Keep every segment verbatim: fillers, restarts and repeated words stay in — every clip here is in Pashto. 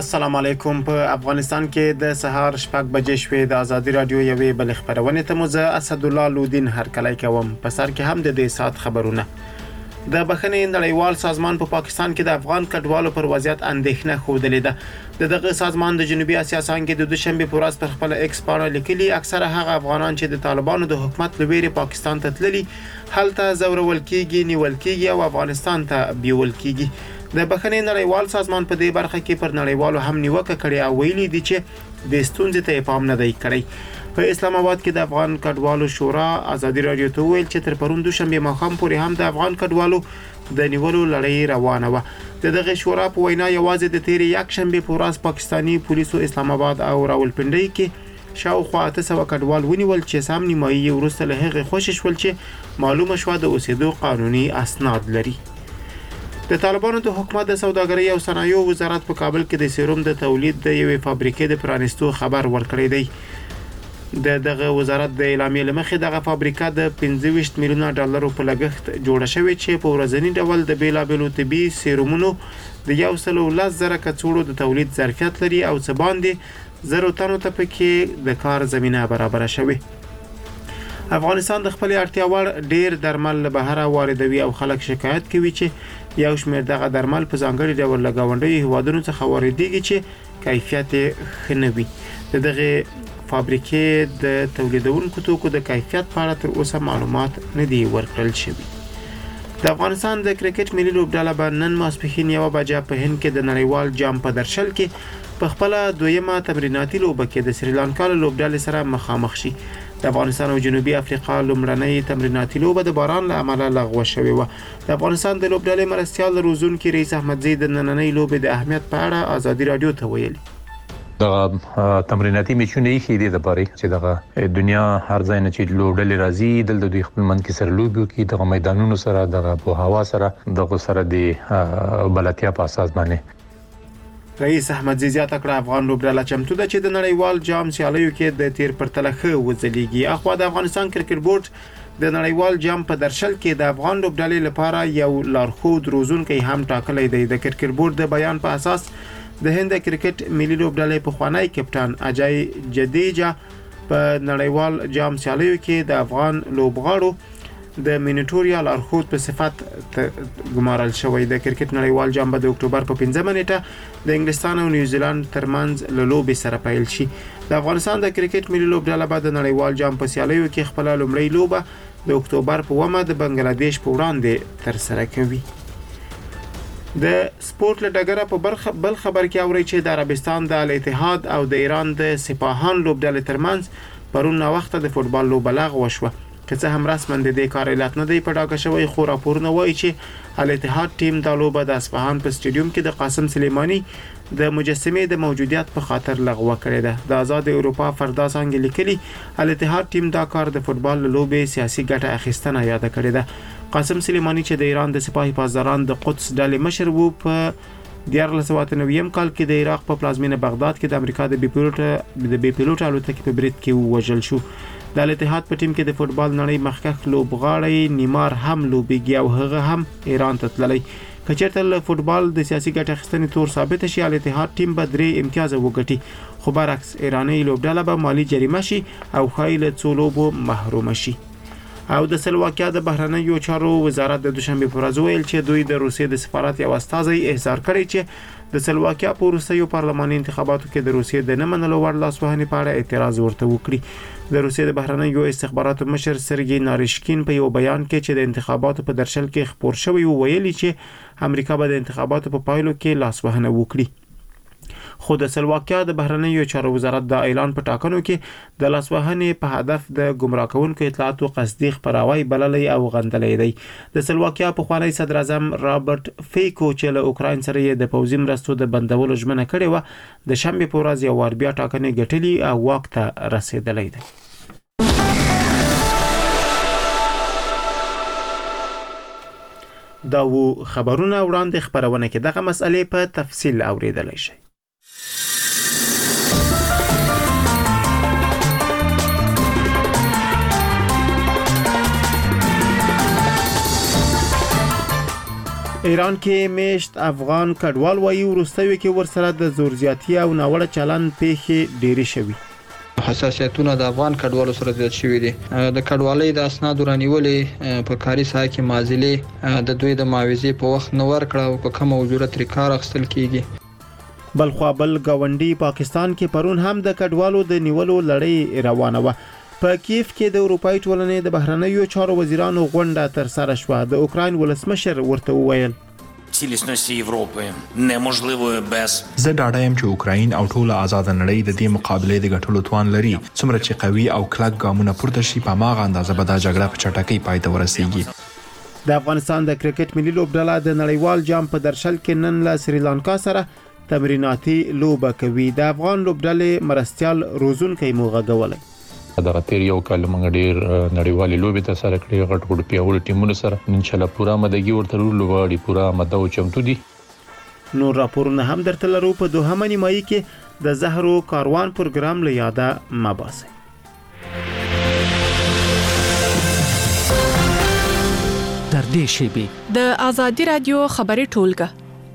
السلام علیکم. په افغانستان کې د سهار شپږ بجې شوې. د ازادي رادیو یوې بل خبرونه ته مزه اسد الله لودین هر کله کوم. په سر کې هم د دې سات خبرونه. د بخښنې نړیوال سازمان په پا پاکستان کې د افغان کډوالو پر وضعیت اندېښنه خوده ده. د دغه سازمان د جنوبي اسیا څنګه د دوشنبه پر ورځ پر خپل ایکس باندې لیکلي اکثره هغه افغانان چې د طالبانو د حکومت لویری پاکستان ته تللي هلته زورول کیږي، نیول کیږي او افغانستان ته بیول کیږي. د بخښنې نړیوال سازمان په دې برخه کې پر نړیوالو هم نیوکه کړې او ویلي دي چې د ستونزې ته پام نه دی کړی. په اسلام آباد کې د افغان کډوالو شورا ازادي رادیو ته ویل چې تر پرون دوشنبه ماښام پورې هم د افغان کډوالو د نیولو لړۍ روانه و. د دغه شورا په وینا یوازې د تیر یک شنبه په ورځ پاکستانی پولیسو اسلام آباد او راولپنډي کې شاوخوا اته سوه کډوال ونیول چې سم نیمایي وروسته له هغه خوشی شول چې معلومه شوه د اوسېدو قانوني اسناد لري. د طالبانو د حکومت د سوداګرۍ او صنایعو وزارت په کابل کې د سیروم د تولید د یوې فابریکې د پرانستو خبر ورکړی دی. د دغه وزارت د اعلامیې لمخې دغه فابریکه د پنځه ویشت میلیونه ډالرو په لګښت جوړه شوې چې په ورځنی ډول د بیلابېلو طبي سیرومونو د یو سل او لس زره کڅوړو د تولید ظرفیت لري او څه باندې زرو تنو ته پکې د کار زمينه برابر شوې. افغانستان د خپل اړتیا وړ ډیر درمل له بهر واردوي او خلک شکایت کوي چې یو شمېر دغه درمل په ځانګړي ډول له ګاونډي هیوادونو څخه واردېږي چې کیفیت یې ښه نه وي. د دغه فابریکې د تولیدونکو توکو د کیفیت په اړه تر اوسه معلومات نه دي ورکړل شوي. د افغانستان د کرکټ ملي لوبډله به نن ماسپښین یوه بجه په هند کې د نړیوال جام په درشل کې په خپل دویمه تمریناتي لوبه کې د سریلانکا له لوبډلې سره مخامخ شي. د افغانستان او جنوبي افریقا لومړنۍ تمریناتي لوبه د باران له امله لغوه شوې و. د افغانستان د لوبډلې مرستیال روزونکي رئیس احمدزی د نننۍ لوبې د اهمیت په اړه ازادي رادیو ته ویلي. دغه تمریناتي میچونه یې خېدي د باري چې دغه دنیا هر ځای نه چې لوبډلې راځي دلته دوی خپل من کې سره لوبي کوي دغه میدانونو سره دغه په هوا سره دغه سره د بلاتیا په اساس باندې. رئیس احمدزی زیاته کړه افغان لوبډله چمتو ده چې د نړیوال جام سیالیو کې د تیر پرتله ښه وځلیږي. اخوا د افغانستان کرکټ بورډ د نړیوال جام په درشل کې د افغان لوبډلې لپاره یو لارښود روزونکی هم ټاکلی دی. د کرکټ بورډ د بیان په اساس د هند کرکټ ملي لوبډلې پخوانی کپټان اجای جدیجا په نړیوال جام سیالیو کې د افغان لوبغاړو د مینیټوریا لارښود په صفت ګمارل شوی. د کرکټ نړیوال جام به د اکتوبر په پنځمه نیټه د انګلستان او نیوزیلند ترمنځ له لوبې سره پیل شي. د افغانستان د کرکټ ملي لوبډله به د نړیوال جام په سیالیو کې خپل لومړی لوبه د اکتوبر په اوومه د بنگلاديش په وړاندې تر سره کوي. د سپورت له ډګره په برخه بل خبر کې اوري چې د عربستان د الاتحاد او د ایران د سپاهان لوبډلې ترمنځ پرون وخت د فوتبال لوبه لغوه شوه. که څه هم رسماً د دې کار علت نه دی په ډاګه شوی خو راپورونه وایي چې الاتحاد ټیم د لوبه د اصفهان په سټیډیوم کې د قاسم سلیمانی د مجسمې د موجودیت په خاطر لغوه کړې ده. د آزاد اروپا فردا څنګه لیکلي الاتحاد ټیم دا کار د فوتبال لوبې سیاسي ګټه اخیستنه یاد کړې ده. قاسم سلیمانی چې د ایران د سپاه پاسداران د قدس ډلې مشر وو په دیارلس سوه اته نوي کال کې د عراق په پلازمینه بغداد کې د امریکا د بي پیلوټ د بي پیلوټ الوتکې په برید کې وژل شو. د الاتحاد په ټیم کې د فوتبال نړۍ مخکښ لوبغاړی نیمار هم لوبېږي او هغه هم ایران ته تللی. که چېرته له فوتبال د سیاسي ګټې اخیستنې تور ثابته شي الاتحاد ټیم به درې امتیازه وګټي خو برعکس ایراني لوبډله به مالي جریمه شي او ښایي له څو لوبو محرومه شي. او د سلواکیا د بهرنیو چارو وزارت د دوشنبه په ورځ ویل چې دوی د روسیې د سفارت یو استازی احضار کړی چې د سلواکیا په وروستیو پارلماني انتخاباتو کې د روسیې د نه منلو وړ لاسوهنې په اړه اعتراض ورته وکړي. د روسیې د بهرنیو استخباراتو مشر سرګي ناریشکین په یو بیان کې چې د انتخاباتو په درشل کې خپور شوی ویلي چې امریکا به د انتخاباتو په پایلو کې لاسوهنه وکړي. خو د سلواکیا د بهرنیو چارو وزارت د اعلان په ټاکنو کې د لاسوهنې په هدف د گمراه کوونکو اطلاعاتو قصدي خپراوی بللی او غندلی دی. د سلواکیا پخوانی صدر اعظم رابرټ فیکو چې له اوکراین سره یې د پوځي مرستو د بندولو ژمنه کړې وه د شنبې په ورځ یو وار بیا ټاکنې ګټلي او واک ته رسېدلی دی. دا و خبرونه وړاندې خبرونه کې دغه مسئلې په تفصیل اوریدلی شئ. ایران کې میشت افغان کډوال وایي وروستیو کې ورسره د زور زیاتی او ناوړه چلند پیښې ډېرې شوي. حساسیتونه د افغان کډوالو سره زیات شوي دي. د کډوالۍ د اسنادو رانیولې په کاري ساحه کې معادلې د دوی د معاوضې په وخت نه ورکړه او په کومه اجوره ترې کار اخیستل کیږي. بلخوا بل ګاونډي پاکستان کې پرون هم د کډوالو د نیولو لړۍ روانه وه. په کیف کې د اروپای ټولنې د بهرنیو چارو وزیرانو غونډه تر سره شوه. د اوکراین ولسمشر ورته وویل цілісності Європи неможливо без زه ډاډه یم چې اوکراین او ټوله آزاد نړۍ د دې مقابله د ګټلو توان لري. څومره چې قوي او کلک ګامونه پورته شي په ماغه اندازه به دا جګړه په چټکۍ پای ته ورسیږي. د افغانستان د کرکټ ملي لوبډله د نړیوال جام په درشل کې نن له سریلانکا سره تمریناتي لوبه کوي. د افغان لوبډلې مرستيال روزونکي موغه دا تیر یو کال موږ ډیر نړیوالې لوبې ته سره کړې غټ غټ پیاوړي ټیمونو سره ان شاء الله پورا مدګي ورته لوبړي پورا مده او چمتو دي. نور راپورونه هم درته لرو. په دوهمه نیمایي کې د زهرو کاروان پروګرام له یاده مباسي. تر دې شیبي د ازادي رادیو خبري ټولګه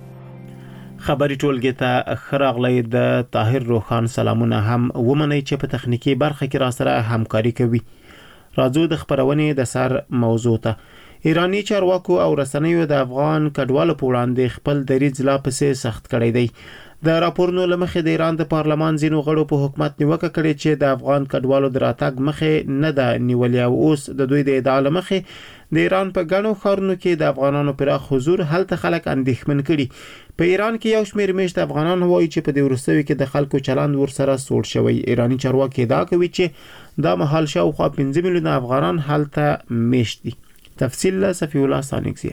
خبري ټولګه ته خراغلی د طاهر روخان سلامونه هم ومني چې په تخنیکی برخه کې را سره همکاري کوي. راځو د خبرونې د سر موضوع ته. ایرانی چارواکو او رسنیو د افغان کډوالو په وړاندې خپل دریځ لا پسې سخت کړی دی. د راپورونو لمخې د ایران د پارلمان ځینو غړو په حکومت نیوکه کړې چې د افغان کډوالو د راتګ مخې نه ده نیولې او اوس د دوی د ادعا لمخې د ایران په ګڼو ښارونو کې د افغانانو پراخ حضور هلته خلک اندېښمن کړي. په ایران کې یو شمېر میشت افغانان وایي چې په دې وروستیو کې د خلکو چلند ورسره سوړ شوی. ایرانی چارواکي ادعا کوي چې دا مهال شاوخوا پنځه میلیونه افغانان هلته میشت دي. تفصیل له صفی الله سانکزی.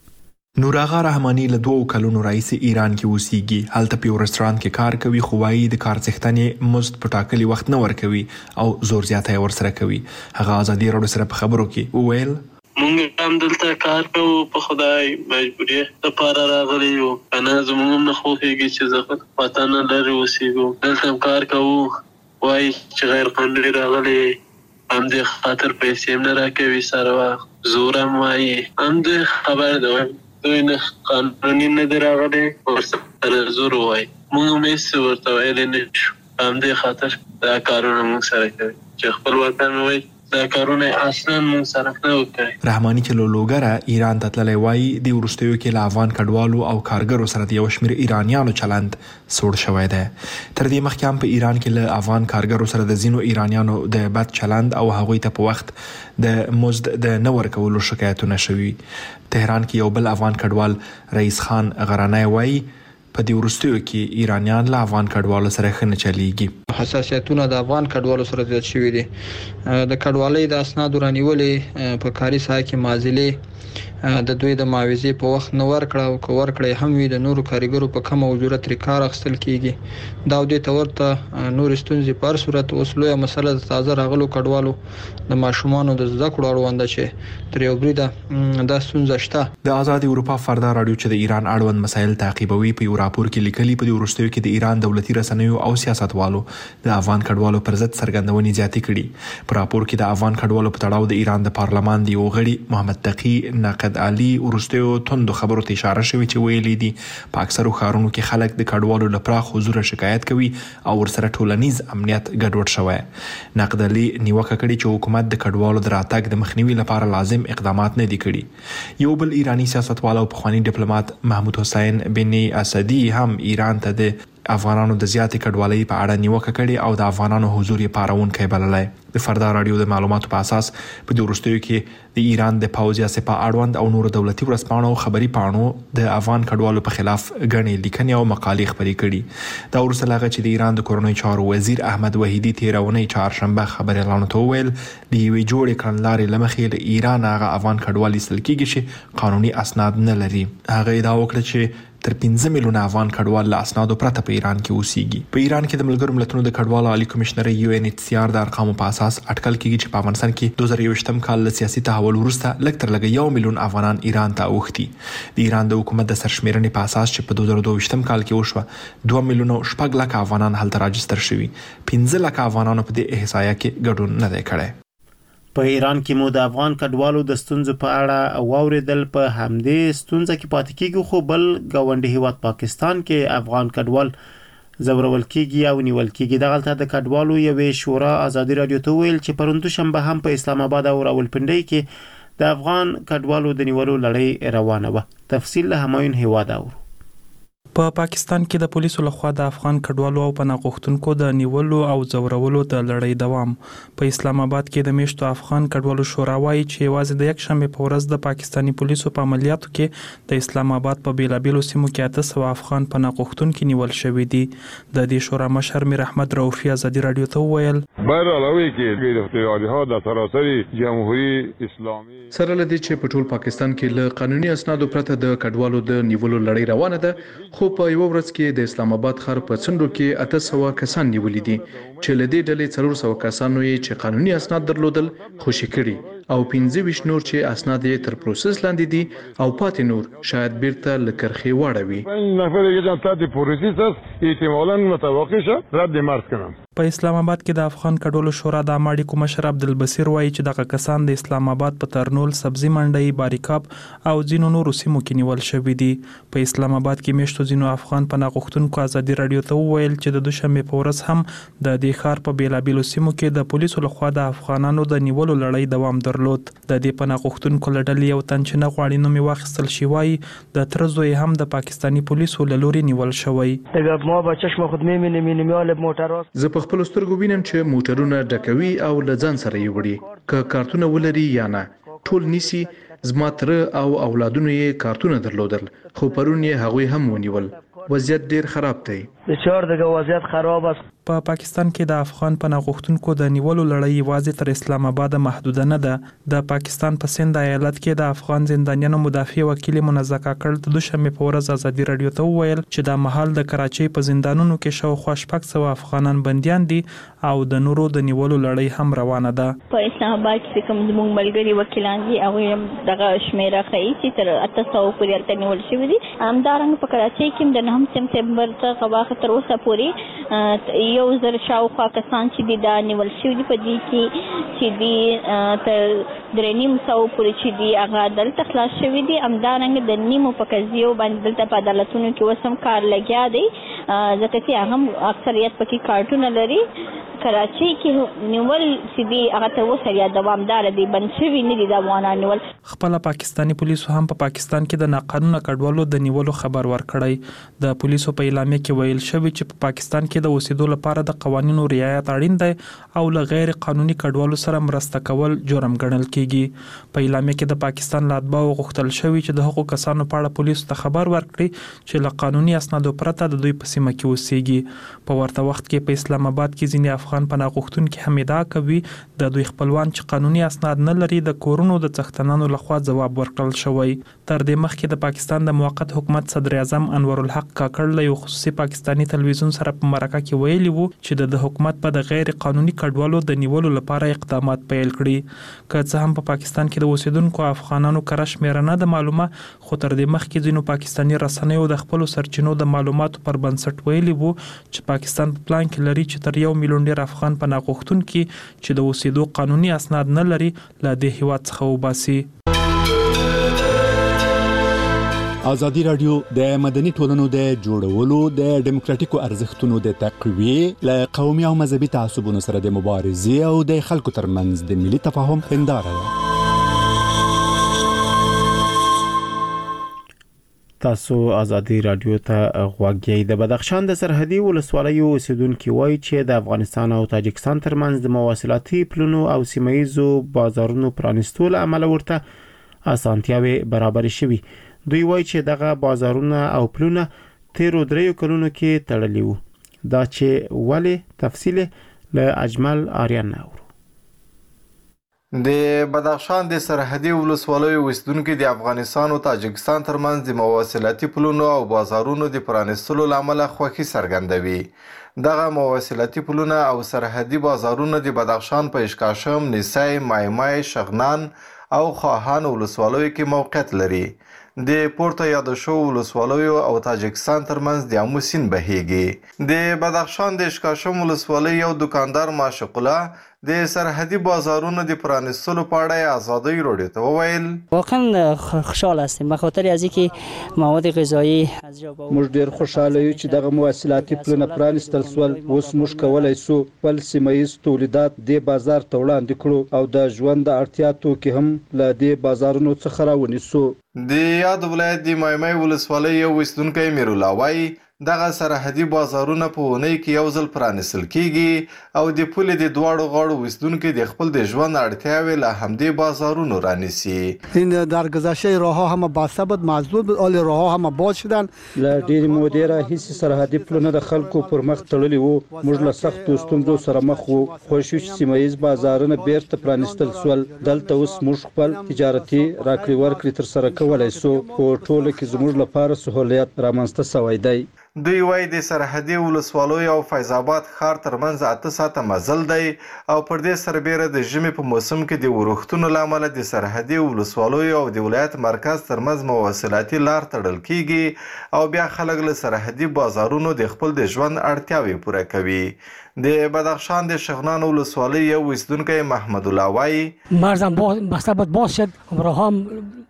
نوراغا رحمانی له دوه کلونو راځي ایران کې اوسېږي. هلته په رستورانت کې کار کوي خو وايي د کار څښتنې مزد په ټاکلي وخت نه ورکوي او زور زیاته ورسره کوي. هغه ازادي راډیو سره په خبرو کې وویل مونږ هم دلته کار کوو په خدای مجبورې لپاره راغلي یو. انا زموږ نه خوښېږي چې زه وطن لرې اوسېږو. دلته کار کوو وایي چې غیر قانوني راغلي همدې خاطر پیسې هم نه راکوي سره وخت زور هم وایي همدې خبر ده دوی نه قانوني نه دی راغلی ورسره زور وایي. مونږ هم هېڅ ورته ویلی نه شو همدې خاطر دا کارونه مونږ سره کوي چې خپل وطن وایي دا کارونه اصلا مونږ سره نه وکړي. رحمانی چې له لوګره ایران ته تللی وایي د وروستیو کې له افغان کډوالو او کارګرو سره د یو شمېر ایرانیانو چلند سوړ شوی دی. تر دې مخکې هم په ایران کې له افغان کارګرو سره د ځینو ایرانیانو د بد چلند او هغوی ته په وخت د مزد د نه ورکولو شکایتونه شوي. تهران کې یو بل افغان کډوال رئیس خان غرانی وایي په دې وروستیو کې ایرانیان له افغان کډوالو سره ښه نه چلیږي. حساسیتونه د افغان کډوالو سره زیات شوي دي. د کډوالۍ د اسنادو رانیولې په کاري ساحه کې معادلې د دوی د معاوضې په وخت نه ورکړه او که ورکړی هم وي د نورو کارګرو په کمه اجوره ترې کار اخیستل کیږي. دا دې ته ورته نورې ستونزې په هر صورت اوس لویه مسله د تازه راغلو کډوالو د ماشومانو د زده کړو اړوند ده چې تر یو بریده دا ستونزه شته. د آزاد اروپا فردا راډیو چې د ایران اړوند مسایل تعقیبوي په یو راپور کې لیکلي په دې وروستیو کې د ایران دولتي رسنیو او سیاستوالو د افغان کډوالو پر ضد څرګندونې زیاتې کړي. په راپور کې د افغان کډوالو په تړاو د ایران د پارلمان د یو غړي محمد تقی نقد علي ورستیو توندو خبرو ته اشاره شوی چې ویلي دي په اکثرو ښارونو کې خلک د کډوالو لپاره حضور شکایت کوي او ورسره ټولنیز امنیت ګډوډ شوی. نقد علي نیوکه کړې چې حکومت د کډوالو د راتګ د مخنیوي لپاره لازم اقدامات نه دي کړي. یو بل ایرانی سیاستوال او پخوانی ډیپلوماټ محمود حسین بن اسدي هم ایران ته د افغانانو د زیاتې کډوالۍ په اړه نیوکه کړې او د افغانانو حضور یې پارونکی بللی. د فردا راډیو د معلوماتو په اساس په دې وروستیو کې د ایران د پوځ یا سپاه اړوند او نورو دولتي ورځپاڼو خبري پاڼو د افغان کډوالو په خلاف غنې لیکنې او مقالې خپرې کړي. دا وروسته لاغه چې د ایران د کورنۍ چارو وزیر احمد وحیدی تیرونې چهارشنبه خبري اعلان ته ویل د یوې جوړې کړنلارې لمخې د ایران هغه افغان کډوالي سل کېږي چې قانوني اسناد نه لري. هغه ادعا وکړه چې تر پنځه میلیونه افغان کډوال له اسنادو پرته په ایران کې اوسېږي. په ایران کې د ملګرو ملتونو د کډوالو عالی کمشنر یو ان ایچ سی آر د ارقامو په اساس اټکل کېږي چې په افغانستان کې دوه زره یوویشتم کال له سیاسي تحول وروسته لږ تر لږه یو میلیون افغانان ایران ته اوښتي. د ایران د حکومت د سرشمېرنې په اساس چې په دوه زره دوه کال کې وشوه دوه میلیونه شپږ لکه افغانان هلته راجستر شوي. پنځه لکه افغانانو په دې احصایه کې ګډون نه دی کړی. په ایران کې مو د افغان کډوالو د ستونزو په اړه واوریدل. په همدې ستونزه کې پاتې کیږي خو بل ګاونډي هیواد پاکستان کې افغان کډوال زورول کیږي او نیول کیږي. دغلته د کډوالو یوې شورا ازادي رادیو ته ویل چې پرونده شنبه هم په اسلام آباد او راولپنډي کې د افغان کډوالو د نیولو لړۍ روانه وه. تفصیل له همایون هیواد اورو. په پاکستان کې د پولیسو لخوا د افغان کډوالو او پناه غوښتونکو د نیولو او زورولو د لړۍ دوام. په اسلام آباد کې د میشتو افغان کډوالو شورا وایي چې یوازې د یک شنبه په ورځ د پاکستاني پولیسو په عملیاتو کې د اسلام آباد په بیلابیلو سیمو کې اته سوه افغان پناه غوښتونکي نیول شوي دي. د دې شورا مشر میر احمد رؤفي ازادي رادیو ته وویل بهر علاوه کې غیر اختیاري ها د سراسر جمهوریت اسلامي سره لدی چې په ټول پاکستان کې له قانوني اسنادو پرته د کډوالو د نیولو لړۍ روانه ده. خو په یو ورځ کې د اسلام آباد ښار په څنډو کې اته سوه کسان نیولي دي چې له دې ډلې څلور سوه کسانو یې چې قانوني اسناد درلودل خوشي کړي او پنځه ویشت نور چې اسناد یې تر پروسس لاندې دي او پاتې نور شاید بیرته له کرښې واړوي. نفر یې تحت پروسس است احتمالاً متوقع شه رد مرز کنم. په اسلام آباد کې د افغان کډوالو شورا د اماړي کو مشر عبدالبصیر وایي چې دغه کسان د اسلام آباد په ترنول سبزی منډي باریکاب او ځینو نورو سیمو کې نیول شوي دي. په اسلام آباد کې میشتو ځینو افغان پناه غوښتونکو ازادي رادیو ته وویل چې د دوشنبه په ورځ هم د دې ښار په بیلابیلو سیمو کې د پولیسو لخوا د افغانانو د نیولو لړۍ دوام درلود. د دې پناه غوښتونکو له ډلې یو تن چې نه غواړي نوم یې واخیستل شي وایي د تره زوی هم د پاکستاني پولیسو له لوري نیول شوی. زه په خپلو سترګو وینم چې موټرونه ډکوي او له ځان سره یې وړي که کارتونه ولري یا نه ټول نیسي. زما تره او اولادونو یې کارتونه درلودل خو پرون یې هغوی هم ونیول. وضعیت ډیر خراب دی. بسیار دیگه وضعیت خراب است. په پاکستان کې د افغان پناه غوښتونکو د نیولو لړۍ یوازې تر اسلام آباد محدوده نه ده. د پاکستان په سند ایالت کې د افغان زندانیانو مدافع وکیل منزه کاکړ د دوشنبه په ورځ ازادي رادیو ته وویل چې د مهال د کراچۍ په زندانونو کې شاوخوا شپږ سوه افغانان بندیان دي او د نورو د نیولو لړۍ هم روانه ده. په اسلام آباد کې کوم زموږ ملګري وکیلان دي هغوی هم دغه شمیره ښیي چې تر اته سوه پورې هلته نیول شوي دي. همدارنګه په کراچۍ کې هم د نهم سپتمبر څخه واخه تر اوسه پورې یو زر شاوخوا کسان چې دي دا نیول شوي دي. په دې کې چې دي تر درې نیم سوه پورې چې دي هغه دلته خلاص شوي دي. همدارنګه د نیمو په قضیو باندې دلته په عدالتونو کې اوس هم کار لګیا دی ځکه چې هغه هم اکثریت پکې کارټونه لري. کراچۍ کې نیول چې دي هغه تر اوسه یا دوامداره دي بند شوي نه دي د افغانانو نیول. خپله پاکستاني پولیسو هم په پاکستان کې د ناقانونه کډوالو د نیولو خبر ورکړی. د پولیسو په اعلامیه کې ویل شوی چې په پاکستان کې د اوسېدو لپاره د قوانینو رعایت اړین دی او له غیر قانوني کډوالو سره مرسته کول جرم ګڼل کیږي. په اعلامیه کې د پاکستان له اتباعو غوښتل شوی چې د هغو کسانو په اړه پولیسو ته خبر ورکړي چې له قانوني اسنادو پرته د دوی په سیمه کې اوسېږي. په ورته وخت کې په اسلام آباد کې ځینې افغان پناه غوښتونکي هم ادعا کوي د دوی خپلوان چې قانوني اسناد نه لري د کورونو د څښتنانو لخوا ځواب ورکړل شوی. تر دې مخکې د پاکستان د موقت حکومت صدر اعظم انور الحق کاکړ له یو خصوصي پاکستاني تلویزیون سره په مرکه کې ویلي وو چې د حکومت په د غیر قانوني کډوالو د نیولو لپاره اقدامات پیل کړي. که څه هم په پاکستان کې د اوسیدونکو افغانانو کره شمیره نه ده معلومه خو تر دې مخکې ځینو پاکستاني رسنیو د خپلو سرچینو د معلوماتو پر بنسټ ویلي وو چې پاکستان په پلان کې لري چې تر یو میلیون ډیر افغان پناه غوښتونکي چې د اوسېدو قانوني اسناد نه لري له دې هیواد څخه وباسي. ازادي راډیو د مدني ټولنو د جوړولو د ډیموکراتیکو ارزښتونو د تقویې له قومي او مذهبي تعصبونو سره د مبارزې او د خلکو ترمنځ د ملي تفاهم هنداره ده. تاسو ازادي راډیو ته غوږ یې. د بدخشان د سرحدي ولسوالیو اوسیدونکو وایي چې د افغانستان او تاجکستان ترمنځ د مواصلاتي پلونو او سیمایي بازارونو پرانیستو له امله ورته اسانتیاوې برابر شوي. دوی وایي چې دغه بازارونه او پلونه تیرو دریو کلونو کې تړلي وو. دا چې ولې تفصیل له اجمل آریان اورو. د بدخشان د سرحدي ولسوالیو اوسیدونکو د افغانستان او تاجکستان ترمنځ د مواصلاتي پلونو او بازارونو د پرانیستلو له امله خوښي څرګندوي. دغه مواصلاتي پلونه او سرحدي بازارونه د بدخشان په اشکاشم، نیسي، مایمای، شغنان او خواهان ولسوالیو کې موقعیت لري. د پورته یاد شو ولسوالیو او تاجکستان ترمنځ د امو سیند بهیږي. د بدخشان د اشکاشم ولسوالۍ یو دکاندار معشوق الله د سرحدي بازارونو د پرانیستلو په اړه ازادۍ راډیو ته وویل واقعا خوشحال هستیم به خاطر از اینکه مواد غذایی از جا موږ ډیر خوشاله یو چې دغه مواصلاتي پلونه پرانیستل سول. اوس موږ کولای سو خپل سیمه ییز تولیدات د بازار ته وړاندې کړو او د ژوند د اړتیا توکي هم له دې بازارونو څخه راونیسو. د یاد ولایت د مایمای ولسوالۍ یو اوسیدونکی میرالله وایي دغه سرحدي بازارونه په اونۍ کې یو ځل پرانیستل کیږي او د پولې د دواړو غاړو اوسیدونکي د خپل د ژوند اړتیاوې له همدې بازارونو رانیسي. این در گذشته راهها همه بسته بود، محدود بود، حال راهها همه باز شدن. له ډېرې مودې راهیسې سرحدي پلونه د خلکو پر مخ تړلي وو. موږ له سختو ستونزو سره مخ وو. خوښ یو چې سیمه ییز بازارونه بیرته پرانیستل سول. دلته اوس موږ خپل تجارتي راکړې ورکړې ترسره کولی سو. په ټوله کې زموږ لپاره سهولیت رامنځته سوی دی. دوی وایي د سرحدي ولسوالیو او فیض آباد ښار ترمنځ اته ساعته مزل دی او پر دې سربیره د ژمي په موسم کې د ورښتونو له امله د سرحدي ولسوالیو او د ولایت مرکز ترمنځ مواصلاتي لار تړل کیږي او بیا خلک له سرحدي بازارونو د خپل د ژوند اړتیاوې پوره کوي. د بدخشان د شغنان ولسوالۍ یو اوسیدونکی محمد الله وایي مرزم بسته بود باز شد راهم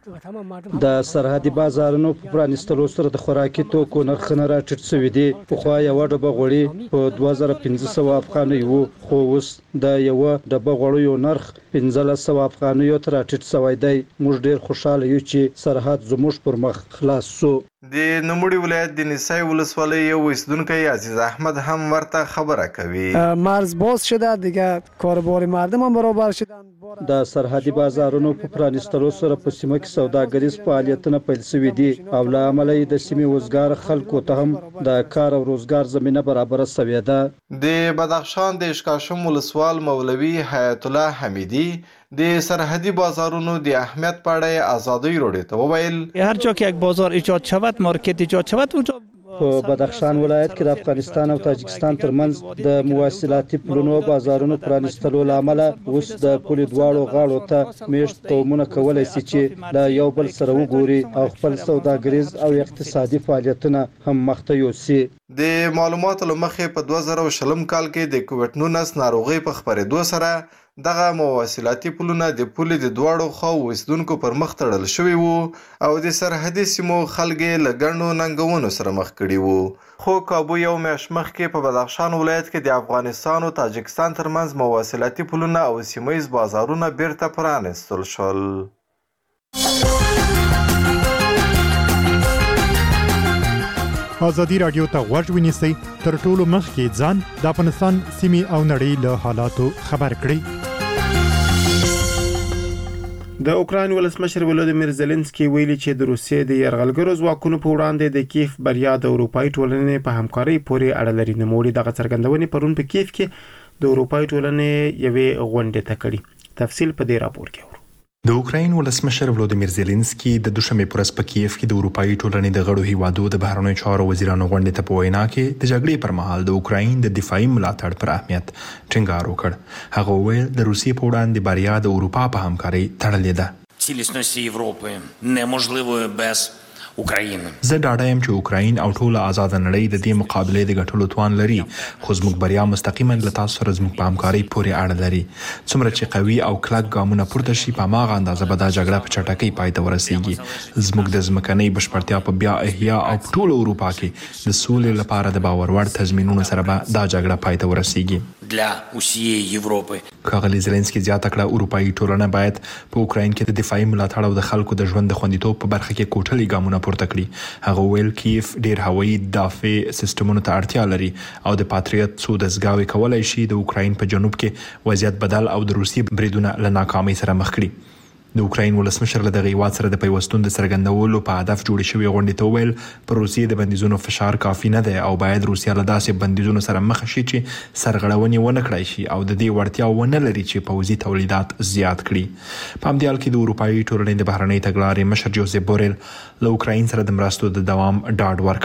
د سرحدي بازارونو په پرانیستلو سره د خوراکي توکو نرخونه راټیټ شوي دي. پخوا یوه ډبه غوړي په دوه زره پنځه سوه افغانۍ وو، خو اوس د یوه ډبه غوړیو نرخ پنځلس سوه افغانیو ته راټیټ شوی دی. موږ ډېر خوشحاله یو چې سرحد زموږ پر مخ خلاص شو. د نوموړي ولایت د نیسای ولسوالۍ یو اوسیدونکی عزیز احمد هم ورته خبره کوي. مرز باز شده دیگه کاروبار مردم هم برابر شدن. د سرحدي بازارونو په پرانیستلو سره په سیمه کې سوداګریز فعالیتونه پیل شوي دي او له امله یې د سیمې وزګار خلکو ته هم د کار او روزګار زمینه برابره شوې ده. د بدخشان د اشکاشم ولسوال مولوي حیات الله حمیدی د سرحدی بازارونو د اهمیت په اړه ازادۍ راډیو ته وویل هر جا که یک بازار ایجاد شود مارکت ایجاد شود اونجا په بدخشان ولایت کې د افغانستان او تاجکستان ترمنځ د مواصلاتي پلونو بازارونو پرانیستلو له امله اوس د پولې دواړو غاړو ته میشت قومونه کولی شي چې له یو بل سره وګوري او خپل سوداګریز او اقتصادي فعالیتونه هم مخته یوسي. د معلوماتو له مخې په دوه زره شلم کال کې د کووډ نولس ناروغۍ په خپرېدو سره دغه مواصلاتي پلونه د پولې د دواړو خواو اوسیدونکو پر مخ تړل شوي وو او د سرحدي سیمو خلک یې له ګڼو ننګونو سره مخ کړي وو. خو کابو یو میاشت مخکې په بدخشان ولایت کې د افغانستان او تاجکستان ترمنځ مواصلاتي پلونه او سیمه ییز بازارونه بیرته پرانیستل شول. ازادي راډیو ته غوږ ونیسئ تر ټولو مخکې ځان د افغانستان سیمې او نړۍ له حالاتو خبر کړئ. د اوکراین ولسمشر ولودیمیر زيلنسکي ویلي چې د روسیې د یرغلګرو ځواکونو په وړاندې د کیف بریا د اروپאי ټولنې په همکارۍ پورې اړه لري. نوموړي دغه څرګندونې پرون په کیف کې د اروپאי ټولنې یوې غونډې ته کړې. تفصیل په دې راپور کې د اوکراین ولسمشر ولودیمیر زيلنسکي د دوشنبه پر ورځ په کیف کې د اروپאי ټولنې د غړو هیوادو د بهرنیو چارو وزیرانو غونډې ته په وینا کې د جګړې پر مهال د اوکراین د دفاعي ملاتړ پر اهمیت ټینګار وکړ. هغه وویل د روسیې په وړاندې بریا د اروپا په همکارۍ تړلې ده. Цілісності Європи неможливою без України. زه ډاډه یم چې اوکراین او ټوله آزاد نړۍ د دې مقابلې د ګټلو توان لري، خو زموږ بریا مستقیما له تاسو سره زموږ په همکارۍ پورې اړه لري. څومره چې قوي او کلک ګامونه پورته شي په هماغه اندازه به دا جګړه په چټکۍ پای ته ورسیږي. زموږ د ځمکنۍ بشپړتیا په بیا احیا او په ټوله اروپا کې د سولې لپاره د باور وړ تضمینونو سره به دا جګړه پای ته ورسیږي. для усієї Європи. ښاغلي زيلنسکي زیاته کړه اروپאי ټولنه باید په اوکراین کې د دفاعي ملاتړ او د خلکو د ژوند د خوندیتوب په برخه کې کوټلي ګامونه پورته کړي. هغه ویل کیف ډیر هوایي دافع سیستمونو ته اړتیا لري او د پاتریوت څو دستګاوې کولای شي د اوکراین په جنوب کې وضعیت بدل او د روسي بریدونه له ناکامۍ سره مخ کړي. د اوکراین ولسمشر له دغه هیواد سره د پیوستون د څرګندولو په هدف جوړې شوې غونډې ته وویل پر روسیې د بندیزونو فشار کافي نه دی او باید روسیه له داسې بندیزونو سره مخ شي چې سرغړونې ونه کړای شي او د دې وړتیا ونه لري چې پوځي تولیدات زیات کړي. په همدې حال کې د اروپایي ټولنې د بهرنۍ تګلارې مشر جوزیف بوریل له اوکراین سره د مرستو د دوام ډاډ ورکړ.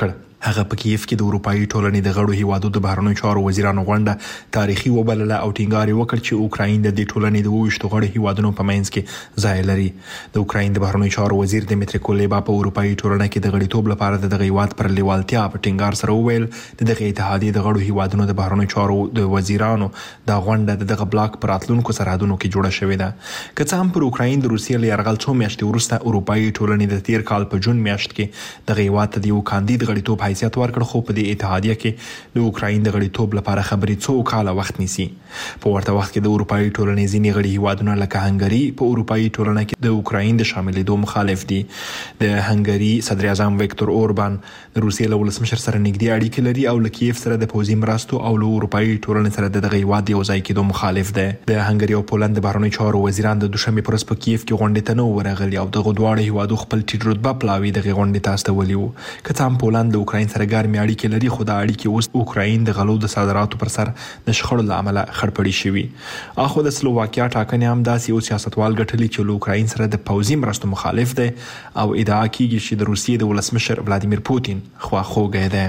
هغه په کیف کې د اروپאי ټولنې د غړو هیوادو د بهرنیو چارو وزیرانو غونډه تاریخي وبلله او ټینګار وکړ چې اوکراین د دې ټولنې د وښتو غړو هیوادونو په منځ کې ځای لري. د اوکراین د بهرنیو چارو وزیر دمیتری کولېبا په اروپאי ټولنه کې د غړیتوب لپاره د دغه هیواد پر لیوالتیا په ټینګار سره وویل د دغه اتحادیې د غړو هیوادونو د بهرنیو چارو د وزیرانو د غونډه د دغه بلاک پر راتلونکو سرحدونو کې جوړه شوې ده. که څه هم پر اوکراین د روسیې له یرغل څو میاشتې وروسته اروپאי ټولنې د تیر کال په جون میاشت کې دغه هیواد ته د یو کاندید غړیتوب حیثیت ورکړ، خو په دې اتحادیه کې د اوکراین د غړیتوب لپاره خبرې څو کاله وخت نیسي. په ورته وخت کې د اروپאי ټولنې ځینې غړي هیوادونه لکه هنګري په اروپאי ټولنه کې د اوکراین د شاملېدو مخالف دي. د هنګري صدر اعظم ویکتور اوربان د روسیې له ولسمشر سره نږدې اړیکې لري او له کیف سره د پوځي مرستو او له اروپאי ټولنې سره د دغه هیواد یو ځای کېدو مخالف دی. د هنګري او پولند د بهرنیو چارو وزیران د دوشنبې پر ورځ په کیف کې غونډې ته نه ورغلي او دغه دواړه هیوادو خپل ټیټ رتبه پلاوي دغه غونډې ته استولي وو. که څه هم پولند د اوکراین سره ګرمې اړیکې لري، خو دا اړیکې اوس اوکراین د غلو د صادراتو پر سر د شخړو له امله خړپړې شوي. اخو د سلوواکیا ټاکنې هم داسې یو سیاستوال ګټلي چې له اوکراین سره د پوځي مرستو مخالف دی او ادعا کیږي چې د روسیې د ولسمشر ولادیمیر پوتین خواخوږی دی.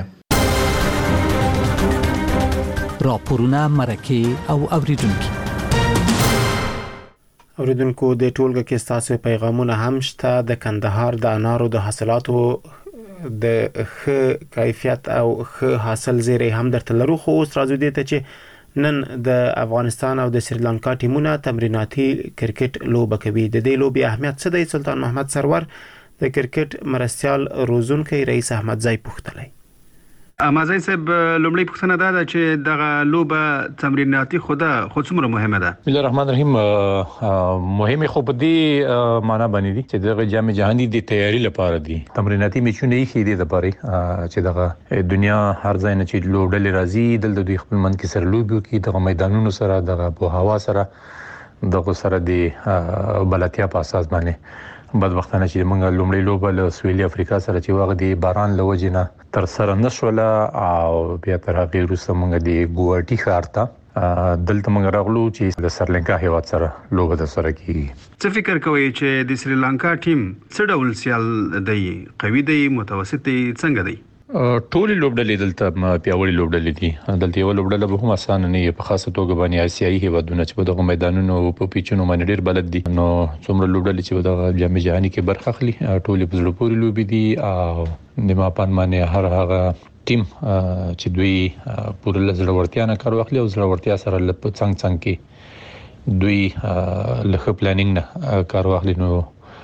راپورونه، مرکې او اوریدونکي اوریدونکو د ټولګه کې ستاسو پیغامونه هم شته. د کندهار د انارو د حاصلاتو د ښه کیفیت او ښه حاصل زیری هم درته لرو، خو اوس راځو دې ته چې نن د افغانستان او د سریلانکا ټیمونه تمریناتي کرکټ لوبه کوي. د دې لوبې اهمیت څه دی؟ سلطان محمد سرور د کرکټ مرستيال روزونکي رئیس احمد زای پوښتلی. امازای صاحب، لومړی پوښتنه دا ده چې دغه لوبه تمریناتي خوده خو څومره مهمه ده؟ بسم الله الرحمن الرحیم. مهمه خو په دې معنا باندې دي چې دغه جام جهانی د تیاری لپاره دي. تمریناتي میچونه یې خېدي د لپاره چې دغه دنیا هر ځای نه چې لوبډلې راځي دلته دوی خپل من کې سره لوبي کوي، دغه میدانونو سره دغه په هوا سره دغه سره د بلاتیا په اساس باندې بدبختانه چې موږ لومړی لوبه له سویلي افریقا سره چې وغه دی باران لوجنه تر سره نشوله او بیا تر هغه وروسته موږ دی ګوهاټي ښار ته دلته موږ راغلو چې د سریلانکا هیواد سره لوبه د سره کیږي. څه فکر کوئ چې د سریلانکا ټیم څه ډول سیال دی؟ قوي دی، متوسط دی، څنګه دی؟ ټولې لوبډلې دلته پیاوړې لوبډلې دي. دلته یو لوبډله به هم اسانه نه وي، په خاصه توګه باندې آسیایي هیوادونه چې په دغه میدانونو او په پیچونو باندې ډېر بلد دي. نو څومره لوبډلې چې په دغه جام جهانی کې برخه اخلي ټولې په زړه پورې لوبې دي او د ماپان باندې هر هغه ټیم چې دوی پوره لزړه ورتیا نه کار واخلي او زړه ورتیا سره لپ څنګ څنګ کې دوی لخوا پلانینګ نه کار واخلي نو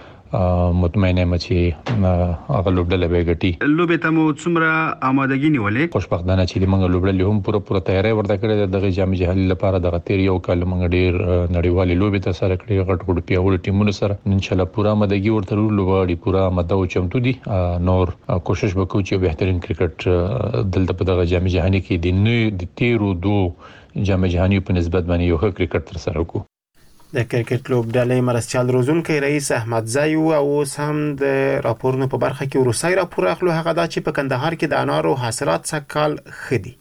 مطمئنه یم چې هغه لوبډله به ګټي. لوبې ته مو څومره آمادګي نیولې؟ خوشبختانه چې موږ لوبډلې هم پوره پوره تیاری ورته کړې ده. دغه جام جهانی لپاره دغه تیر یو کال موږ ډیر نړیوالې لوبې ته سره کړې، غټ غټ پیاوړي ټیمونو سره. ان شاء الله پوره آمادګي ورته لوبغاړي پوره آماده او چمتو دي. نور کوشش وکړو چې بهترین کرکټ دلته په دغه جام جهانی کې د نه د تیرو دو جام جهانی په نسبت باندې یو ښه کرکټ تر سره وکړو. د کرکټ لوبډلې مرستيال روزونکي رئیس احمد زای او اوس هم د راپورونو په برخه کې روسي راپور اخلو. هغه دا چې په کندهار کې د انارو حاصلات سکهال خدي.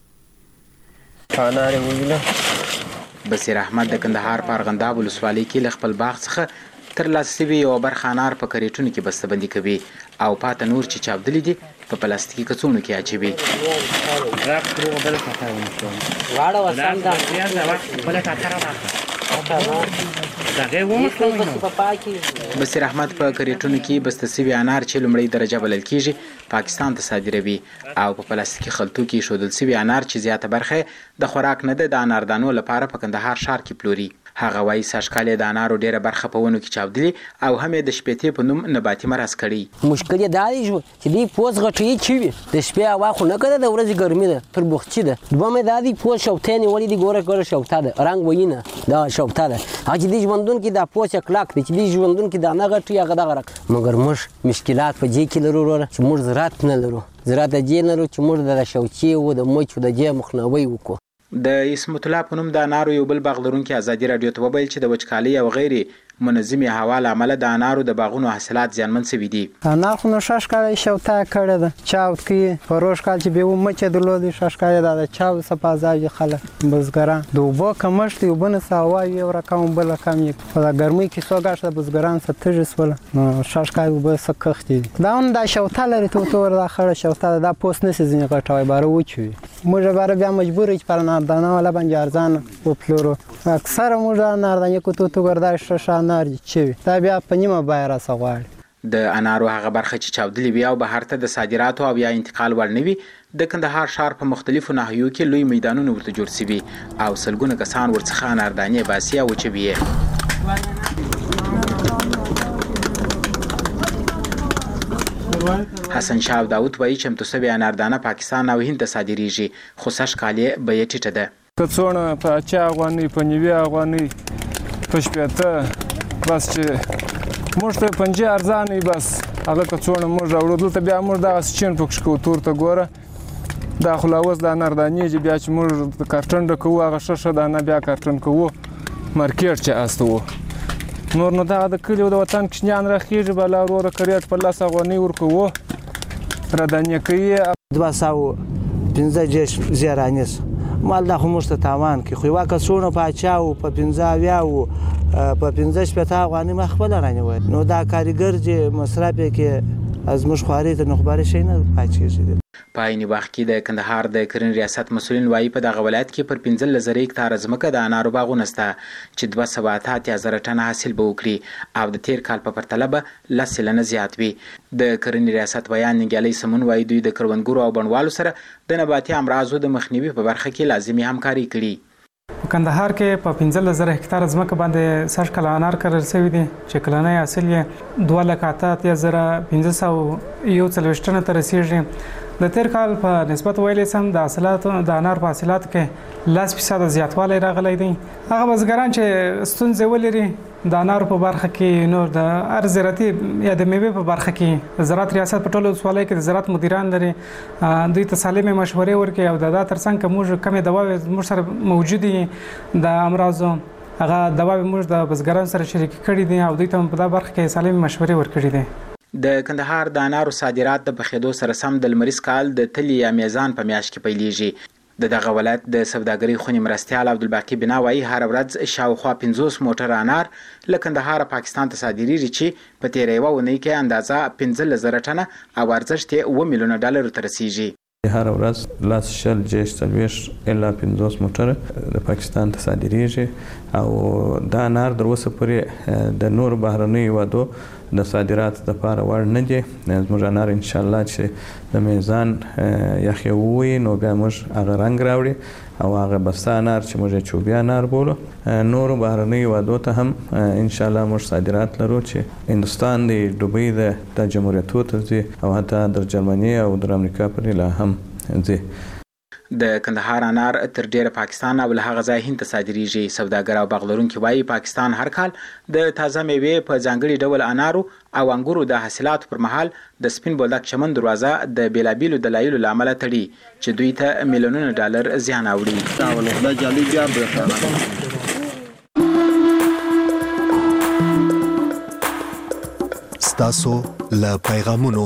انار ویله بصیر احمد د کندهار په ارغنداب ولسوالۍ کې ل خپل باغ څخه تر لاسوي یو برخه انار په کریټونو کې بسته‌بندي کوي او پاته نور چې چاودلې دي په پلاستیکي کڅوړو کې اچوي. راک پرو بل څه واړه وسام دا بل څه راځي. بصیر احمد په کریټونو کې بسته‌سوي انار چې لومړی درجه بلل کیږي پاکستان ته صادروي او په پلاستیکي خلطو کې شودل سوي انار چې زیاته برخه د خوراک نه ده د اناردانو لپاره په کندهار ښار کې پلوري. هغه وایي سږکال د انارو ډیره برخه په ونو کې چاودلي او هم د شپېتې په نوم نباتي مرض کړي. مشکل یې دا دی چې دوی پوس غټوي چې وي د شپې هوا خو نه کوي، د ورځې ګرمي ده تر بوختچي ده. دومره دا دی پوس شوتې نیولې دي، ګوره ګوره شوته ده، رنګ وینه دا شوته ده. هغه چې دوی ژوندون کې دا پوس کلاک دی چې دوی ژوندون کې دانه غټي هغه دغه رک. مګر موږ مشکلات په دې کې لرو وروره چې موږ زراعت نه لرو، زراعت دې نه لرو چې موږ د شوچې او د موچو د دې مخنیوي وکړو. د اسمت الله په نوم د انارو یو بل باغ لرونکي ازادي رادیو ته وویل چې د وچکالۍ او غیر منظمي هوا له امله د انارو د باغونو حاصلات زیانمن شوي دي. انار خو نو شش کال شوتا کړه ده چاوت کې فروش کال چې به و مچ درلودي شش کال دا چاو سپازای خلک بزګران دوبه کمشت یو بن ساوا یو رقم بل کم یې په ګرمۍ کې سوګاش د بزګران ستجس ول نو شش کال به سکختي دا اون دا شوتا لري تو تور دا خړ شوتا دا پوس نه سيزنه غټوي بار وچوي موږ بار بیا مجبور چې پر ناردانه ولا بنجارزان او پلورو اکثر موږ ناردانه کو تو تو ګرځای شش انار چي دا بیا په نیمه بایره سغواړي د انارو هغه برخه چې چاودلې وي او بهر ته د صادراتو او یا انتقال وړ نه وي د کندهار ښار په مختلفو ناحیو کې لوی میدانونه ورته جوړ شوي او سلګونه کسان ورڅخه اناردانې باسي او وچوي یې. حسن شاه داود وایي چمتو سوي اناردانه پاکستان او هند ته صادریږي خو سږ کال یې بیه ټیټه ده. کڅوړه په اچا افغانۍ په نوي افغانۍ په شپېته بس چې موږ ته پنځه ارزانه بس هغه کڅوړه موږ راوړو دلته بیا موږ دغه چین پکښ کوو تور ته ګوره دا خو لا اوس د اناردانې چې بیا چې موږ کارټن ډکوو هغه ښه ښه دانه بیا کارټن کوو مارکیټ چې استوو نور نو دغه د کلي او د وطن کوچنیان راخیږي بلا وروره کریټ په لس افغانۍ ورکوو رادانې کوي دوه سوه پنځه دېرش زیرانیس مال دا خو موږ ته تاوان کوي خو یوه کڅوړه په اچاو په پنځه اویاو په پنځه شپېته افغانۍ ما خپله رانیوی نو دا کاریګر چې مصرف یې کې زموږ خوارۍ ته نو خبرې شی نه پاچېږي. په عین وخت کې د کندهار د کرنې ریاست مسؤلین وایي په دغه ولایت کې پر پنځلس زره هکتاره ځمکه د انارو باغونه شته چې دوه سوه اته اتیا زره ټنه حاصل به وکړي او د تیر کال په پرتله به لس سلنه زیات وي. د کرنې ریاست بیان نګیالۍ سمون وایي دوی د کروندګرو او بڼوالو سره د نباتي امراضو د مخنیوي په برخه کې لازمي همکاري کړي. په کندهار کې په پنځلس زره هکتاره ځمکه باندې سږ کال انار کرل شوي دي چې کلنی حاصل یې دوه لکه اته اتیا زره پنځه سوه یو څلوېښت ټنه ته رسېږي. د تیر کال په نسبت ویلی سم د حاصلاتو د انار په حاصلاتو کې لس فیصده زیاتوالی راغلی دی. هغه بزګران چې ستونزې ولري د انارو په برخه کې نور د هر زراعتي یا د میوې په برخه کې زراعت ریاست په ټولو ولسوالیو کې د زراعت مدیران لري دوی ته سالمې مشورې ورکوي او د دا ترڅنګ که موږ کمې دواوې موږ سره موجودې د امراضو هغه دواوې موږ د بزګرانو سره شریکې کړي دي او دوی ته په دا برخه کې سالمې مشورې ورکړي دي. د کندهار د انارو صادرات د پخېدو سره سم د لمریز کال د تلې یا میزان په میاشت کې پیلیږي. د دغه ولایت د سوداګرۍ خونې مرستیال عبدالباقي بنا وایي هره ورځ شاوخوا پنځوس موټره انار له کندهاره پاکستان ته صادریږي چې په تېره یوه اونۍ کې اندازه پنځلس زره ټنه او ارزښت یې اوه میلیونه ډالرو ته رسیږي. هر ورځ لاس شل جېش څلوېښت الا پنځوس موټره د پاکستان ته صادریږي او دا انار تر اوسه پورې د نورو بهرنیو هېوادو د صادراتو دپاره وړ نه دي. زموږ انار انشاءالله چې د میزان یخې ووي نو بیا موږ هغه رنګ راوړي او هغه بسته انار چې موږ یې چوبي انار بولو نورو بهرنیو هېوادو ته هم انشاءالله موږ صادرات لرو چې هندوستان دی دوبۍ ده د جمهوریتو ته ځي او حتی در جرمني او در امریکا پورې لا هم ځي. د کندهار انار تر ډیره پاکستان او له هغه ځای هند ته صادریږي. سوداګر او باغ لرونکي وایي پاکستان هر کال د تازه میوې په ځانګړي ډول انارو او انګورو د حاصلاتو پر مهال د سپین بولدک چمن دروازه د بیلابیلو دلایلو له امله تړي چې دوی ته میلیونونه ډالر زیان اوړي. ستاسو له پیغامونو.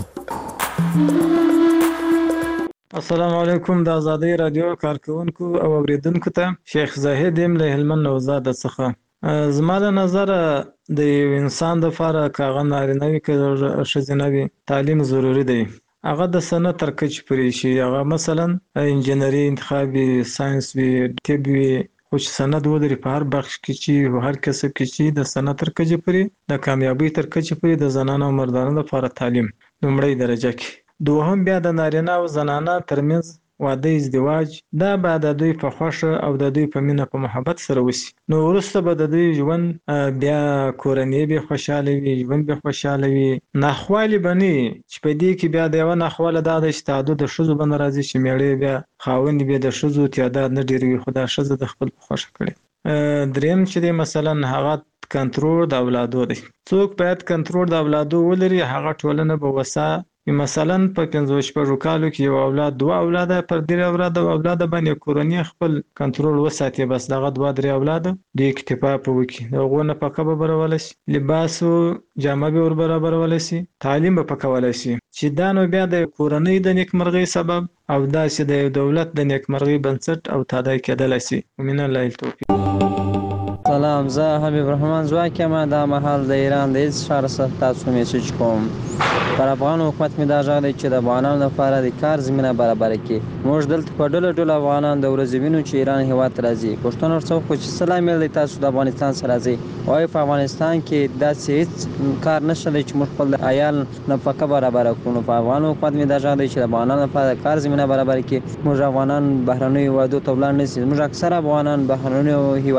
السلام علیکم د ازادۍ رادیو کارکونکو او اوریدونکو ته شیخ زاهد یم له هلمند نوزاد څخه. زما له نظره د یو انسان دپاره که هغه نارینه وي که ښځینه وي تعلیم ضروري دی. هغه د سنه تر کچې پورې شي هغه مثلا انجینري انتخاب وي ساینس وي طب وي خو چې سند ولري په هر بخش کې چې هر کسب کې چې د سنه تر کچې پورې د کامیابۍ تر کچې پورې د زنانو او مردانو لپاره تعلیم لومړۍ درجه کې. دوهم بیا د نارینه او زنانه ترمنځ واده ازدواج دا به د دوی په خوښه او د دوی په مینه په محبت سره وشي نو وروسته به د دوی ژوند بیا کورنۍ به خوشحاله وي ژوند به خوشحاله وي. ناخوالې به نه وي چې په دې کې بیا د یوه ناخواله دا ده چې تعدد د ښځو به نه راځي چې مېړه بیا خاوند بیا د ښځو تعداد نه ډېروي خو دا ښځه د خپل په خوښه کړي. دریم چې دی مثلا هغه کنټرول د اولادو دی. څوک باید کنټرول د اولادو ولري هغه ټولنه به وسه مثلا په پنځه شپږو کالو کې یو اولاد دوه اولاد پر درې اولاد او اولاد باندې کورنۍ خپل کنټرول وساتي، بس دغه دوه درې اولاد د اکتفا په وکی دغه نه پکه به برول شي، لباس او جامه به ور برابرول شي، تعلیم به پکول شي، چې دا نو بیا د کورنۍ د نیکمرغي سبب او دا چې د دولت د نیکمرغي بنسټ او تادای کېدل شي. ومن الله التوفیق. سلام، زه حبیب الرحمن زواک یم. دا مهال د ایران د هیڅ ښار څخه تاسو میسج کوم. پر افغان حکومت مې دا ژغ دی چې د افغانانو لپاره د کار زمینه برابره کړي. موږ دلته په ډله ډله افغانان د ورځې وینو چې ایران هېواد ته راځي. پوښتنه ورڅخه وکړو چې څه لامل دی تاسو د افغانستان څخه راځئ؟ وایي په افغانستان کې داسې هیڅ کار نشته دی چې موږ خپل عیال نفقه برابره کړو. نو په افغان حکومت مې دا ژغ دی چې د افغانانو لپاره د کار زمینه برابره کړي. موږ افغانان بهرنیو هېوادو ته ولاړ نه شي. موږ اکثره افغانان بهرنیو